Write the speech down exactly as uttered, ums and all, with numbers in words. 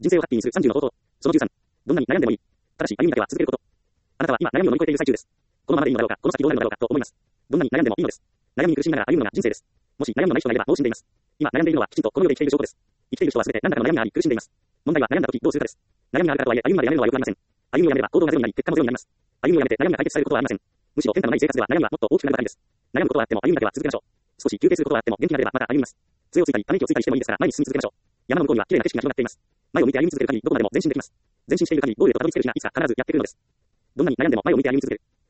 人生をハッピーにするさんじゅうの方法。そのじゅうさん。どんなに悩んでもいい。ただし歩みだけは続けること。あなたは今悩みを乗り越えている最中です。このままでいいのだろうか、この先どうなるのだろうかと思います。どんなに悩んでもいいのです。悩みに苦しみながら歩むのが人生です。もし悩みのない人がいればもう死んでいます。今悩んでいるのはきちんとこの世で生きている証拠です。生きている人は全て何らかの悩みがあり苦しんでいます。問題は悩んだ時どうするかです。悩みがあるからとはいえ歩むまでやめるのは良くありません。歩みをやめれば行動がゼロになり結果もゼロになります。歩みをやめて悩みが解決されることはありません。むしろ変化のない生活では悩みはもっと大きくなるばかりです。悩むことはあっても歩みだけは続けましょう。少し休憩することはあっても元気が出ればまた歩みます。杖をついたりため息をついたりしてもいいですから前に進み続けましょう。山の向こうには綺麗な景色が広がっています。前を見て歩み続ける限りどこまでも前進できます。前進している限りゴールへとたどり着ける日がいつか必ずやってくるのです。どんなに悩んでも前を見て歩み続ける。